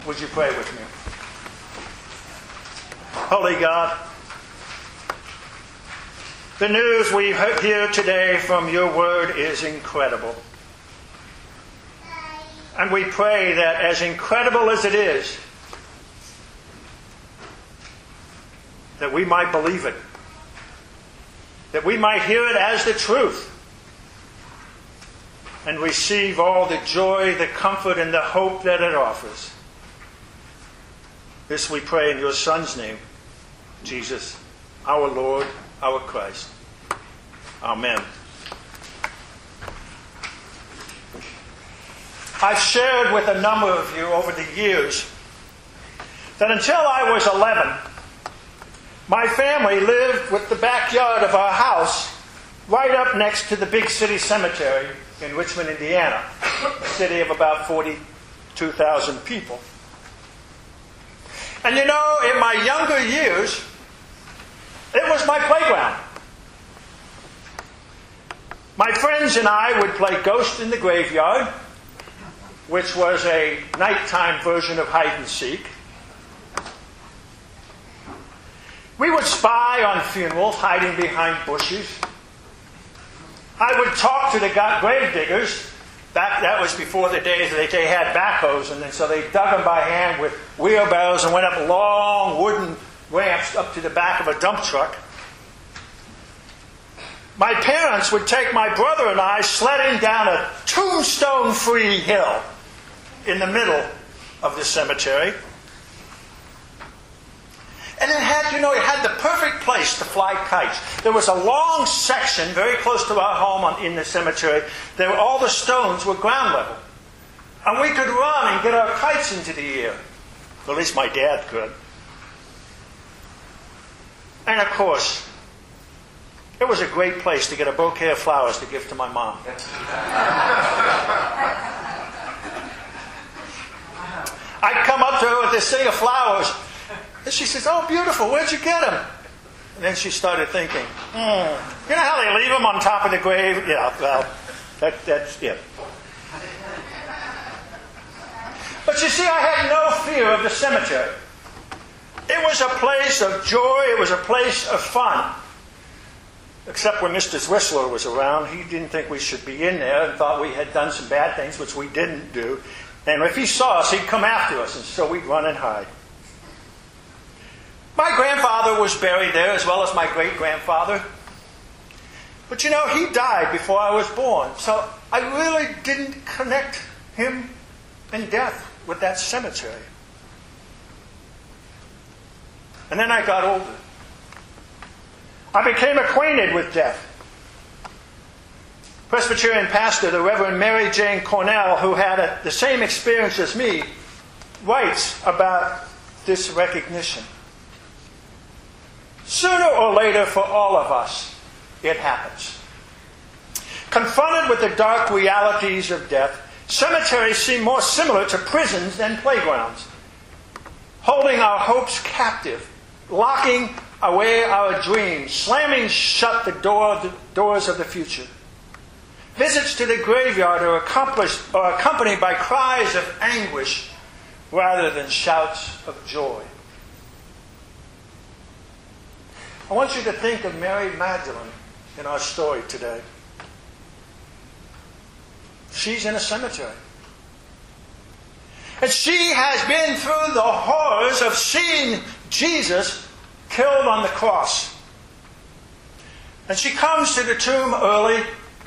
Would you pray with me? Holy God, the news we hear today from your word is incredible. And we pray that as incredible as it is, that we might believe it. That we might hear it as the truth. And receive all the joy, the comfort, and the hope that it offers. This we pray in your Son's name, Jesus, our Lord, our Christ. Amen. I've shared with a number of you over the years that until I was 11, my family lived with the backyard of our house right up next to the big city cemetery in Richmond, Indiana, a city of about 42,000 people. And you know, in my younger years, it was my playground. My friends and I would play Ghost in the Graveyard, which was a nighttime version of hide and seek. We would spy on funerals, hiding behind bushes. I would talk to the grave diggers. That was before the days that they had backhoes, and so they dug them by hand with wheelbarrows and went up long wooden ramps up to the back of a dump truck. My parents would take my brother and I sledding down a tombstone-free hill in the middle of the cemetery. And it had the perfect place to fly kites. There was a long section very close to our home in the cemetery. All the stones were ground level. And we could run and get our kites into the air. Or at least my dad could. And of course, it was a great place to get a bouquet of flowers to give to my mom. I'd come up to her with this thing of flowers. And she says, "Oh, beautiful, where'd you get them?" And then she started thinking, you know how they leave them on top of the grave? Yeah, well, that's it. But you see, I had no fear of the cemetery. It was a place of joy. It was a place of fun. Except when Mr. Whistler was around, he didn't think we should be in there and thought we had done some bad things, which we didn't do. And if he saw us, he'd come after us, and so we'd run and hide. My grandfather was buried there, as well as my great-grandfather. But you know, he died before I was born, so I really didn't connect him and death with that cemetery. And then I got older. I became acquainted with death. Presbyterian pastor, the Reverend Mary Jane Cornell, who had the same experience as me, writes about this recognition. Sooner or later, for all of us, it happens. Confronted with the dark realities of death, cemeteries seem more similar to prisons than playgrounds, holding our hopes captive, locking away our dreams, slamming shut the doors of the future. Visits to the graveyard are accompanied by cries of anguish rather than shouts of joy. I want you to think of Mary Magdalene in our story today. She's in a cemetery. And she has been through the horrors of seeing Jesus killed on the cross. And she comes to the tomb early.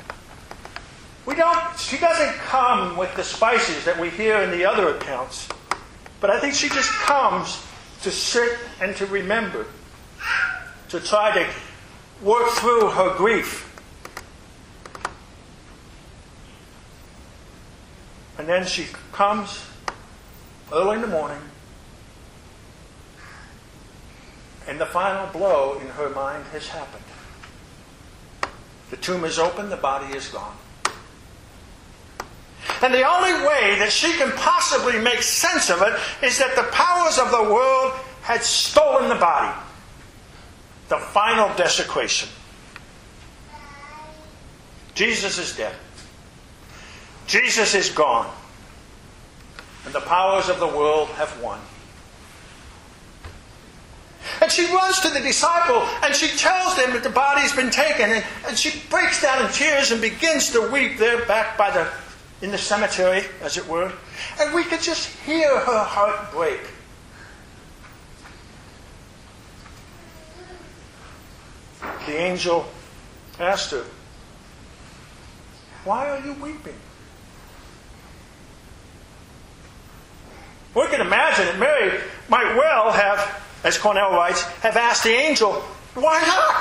She doesn't come with the spices that we hear in the other accounts. But I think she just comes to sit and to remember. To try to work through her grief. And then she comes early in the morning, and the final blow in her mind has happened. The tomb is open, the body is gone. And the only way that she can possibly make sense of it is that the powers of the world had stolen the body. The final desecration. Jesus is dead. Jesus is gone. and the powers of the world have won. And she runs to the disciple and she tells them that the body's been taken, and she breaks down in tears and begins to weep there back in the cemetery, as it were. And we could just hear her heart break. The angel asked her, "Why are you weeping?" We can imagine that Mary might well have, as Cornell writes, have asked the angel, "Why not?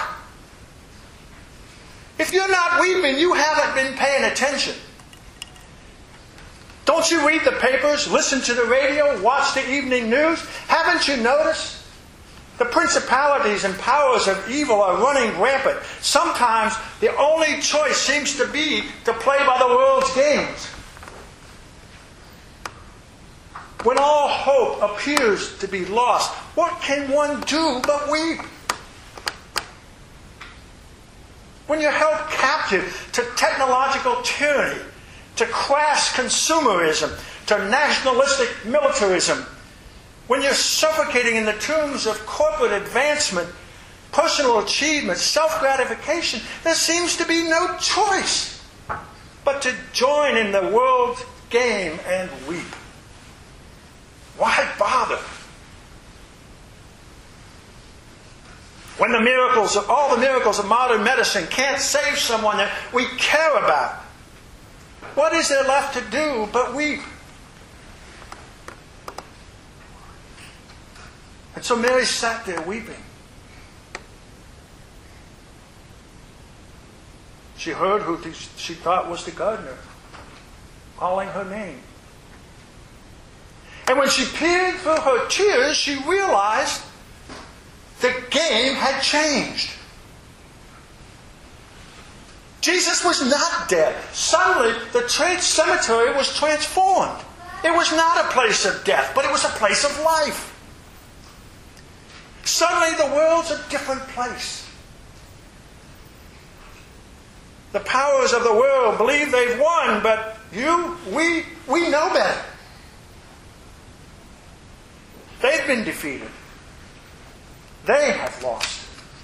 If you're not weeping, you haven't been paying attention. Don't you read the papers, listen to the radio, watch the evening news? Haven't you noticed? The principalities and powers of evil are running rampant. Sometimes the only choice seems to be to play by the world's games. When all hope appears to be lost, what can one do but weep? When you're held captive to technological tyranny, to crass consumerism, to nationalistic militarism, when you're suffocating in the tombs of corporate advancement, personal achievement, self-gratification, there seems to be no choice but to join in the world's game and weep. Why bother? When all the miracles of modern medicine can't save someone that we care about, what is there left to do but weep? And so Mary sat there weeping. She heard who she thought was the gardener calling her name. And when she peered through her tears, she realized the game had changed. Jesus was not dead. Suddenly, the cemetery was transformed. It was not a place of death, but it was a place of life. Suddenly, the world's a different place. The powers of the world believe they've won, but we know better. They've been defeated. They have lost.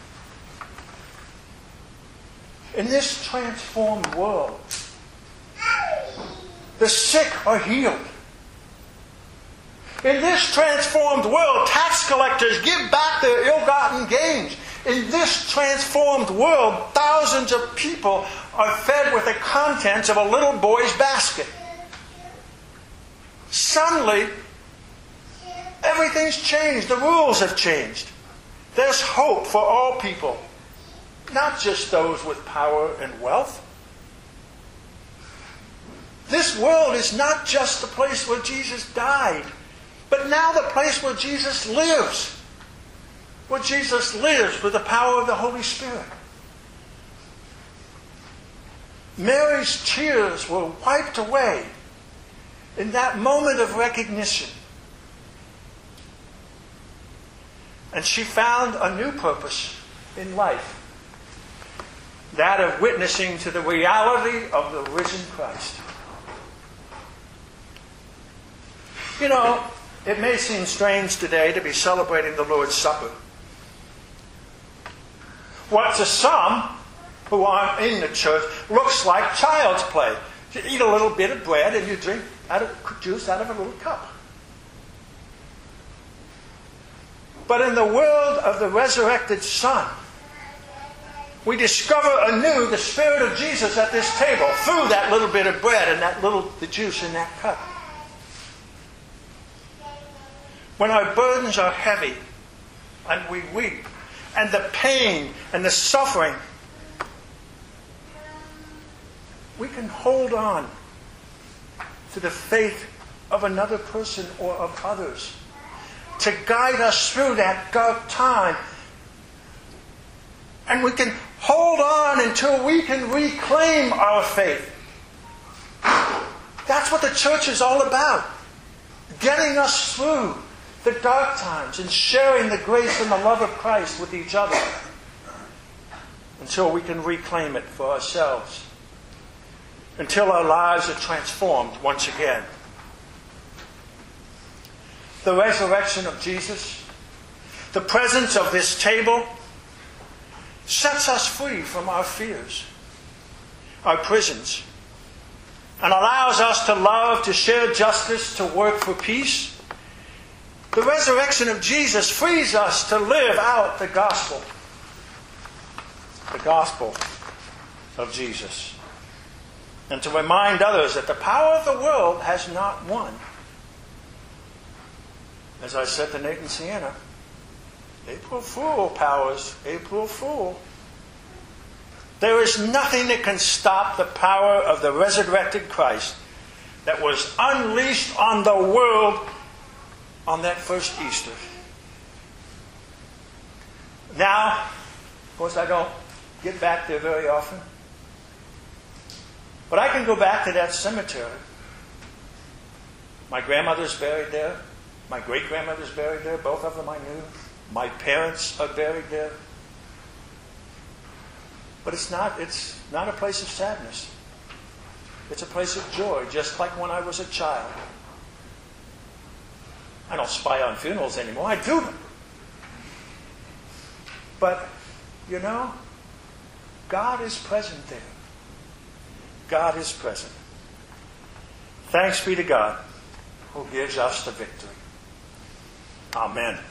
In this transformed world, the sick are healed. In this transformed world, tax collectors give back their ill-gotten gains. In this transformed world, thousands of people are fed with the contents of a little boy's basket. Suddenly, everything's changed. The rules have changed. There's hope for all people, not just those with power and wealth. This world is not just the place where Jesus died, but now the place where Jesus lives. Where Jesus lives with the power of the Holy Spirit. Mary's tears were wiped away in that moment of recognition. And she found a new purpose in life. That of witnessing to the reality of the risen Christ. You know, it may seem strange today to be celebrating the Lord's Supper. What to some who aren't in the church looks like child's play. You eat a little bit of bread and you drink juice out of a little cup. But in the world of the resurrected Son, we discover anew the Spirit of Jesus at this table through that little bit of bread and the juice in that cup. When our burdens are heavy and we weep, and the pain and the suffering, we can hold on to the faith of another person or of others to guide us through that dark time. And we can hold on until we can reclaim our faith. That's what the church is all about. Getting us through the dark times and sharing the grace and the love of Christ with each other until we can reclaim it for ourselves. Until our lives are transformed once again. the resurrection of Jesus, the presence of this table, sets us free from our fears, our prisons, and allows us to love, to share justice, to work for peace. The resurrection of Jesus frees us to live out the gospel of Jesus, and to remind others that the power of the world has not won. As I said to Nathan Sienna, April Fool, powers, April Fool. There is nothing that can stop the power of the resurrected Christ that was unleashed on the world on that first Easter. Now, of course, I don't get back there very often, but I can go back to that cemetery. My grandmother's buried there. My great-grandmother's buried there. Both of them I knew. My parents are buried there. But it's not a place of sadness. It's a place of joy, just like when I was a child. I don't spy on funerals anymore. I do them. But, God is present there. God is present. Thanks be to God who gives us the victory. Amen.